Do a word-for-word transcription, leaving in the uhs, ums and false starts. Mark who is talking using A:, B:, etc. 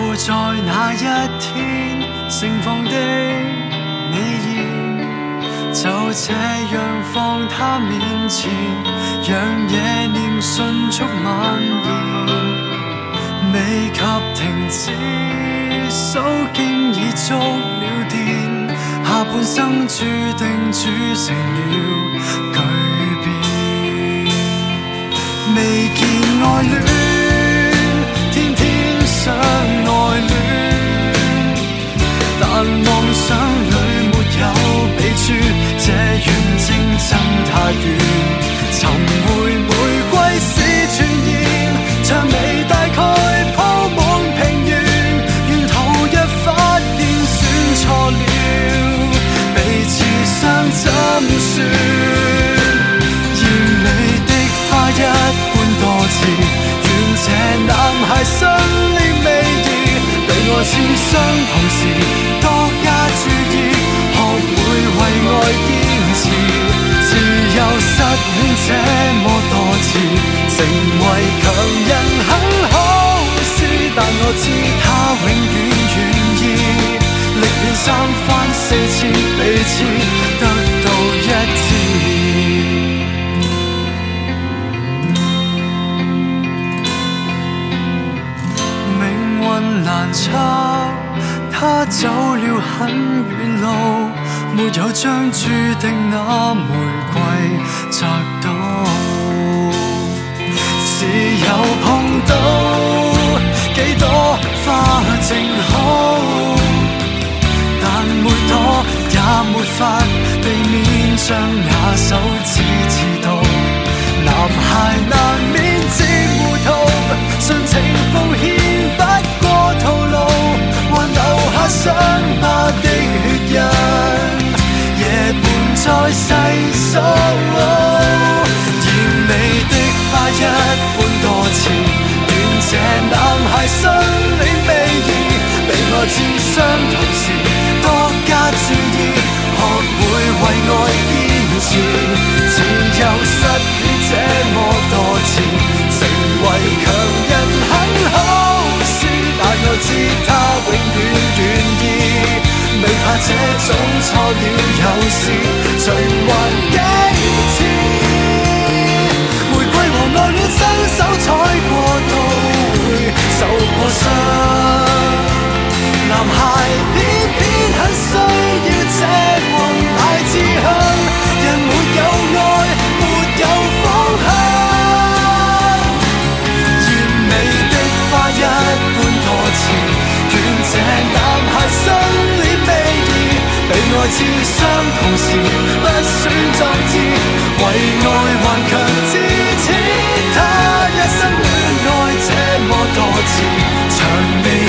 A: 就在那一天盛放的美艳，就这样放他面前，让野念迅速蔓延。未及停止，手經已觸了電，下半生注定鑄成了巨變。未見愛戀，天天想愛戀，但妄想裏沒有彼處，這遠征爭太遠。尋回玫瑰是傳言，薔薇大概鋪滿平原，沿途一發現選錯了，彼此相怎算？豔美的花一般多刺，願這男孩心裏美意，對我似相同時多加注意，學會為愛堅持。自由失戀這麼多次，成為強人很好事，但我知他永遠願意，歷練三番四次，彼此得到一致。命運難測，他走了很遠路，沒有將注定那玫瑰摘到，是有碰到幾多花正好，但每朵也沒法避免將那手指刺到，男孩難免自糊塗，純情奉獻不過徒勞，還留下傷疤的血印，夜半再細數。豔美的花一般多刺，願這男孩心裏美意，被愛至相同時多加注意，學會為愛堅持。自由失戀這麼多次，成為強人很好事，但我知他永遠願意，未怕這種錯了有時循環幾次。玫瑰和愛戀雙手採過都會受過傷，男孩偏偏很需要這宏大志向，人沒有愛沒有方向。豔美的花一般多刺，願這男孩心裏美意，被愛至相同時不選壯志，為愛頑強至此，他一生戀愛這麼多次，薔薇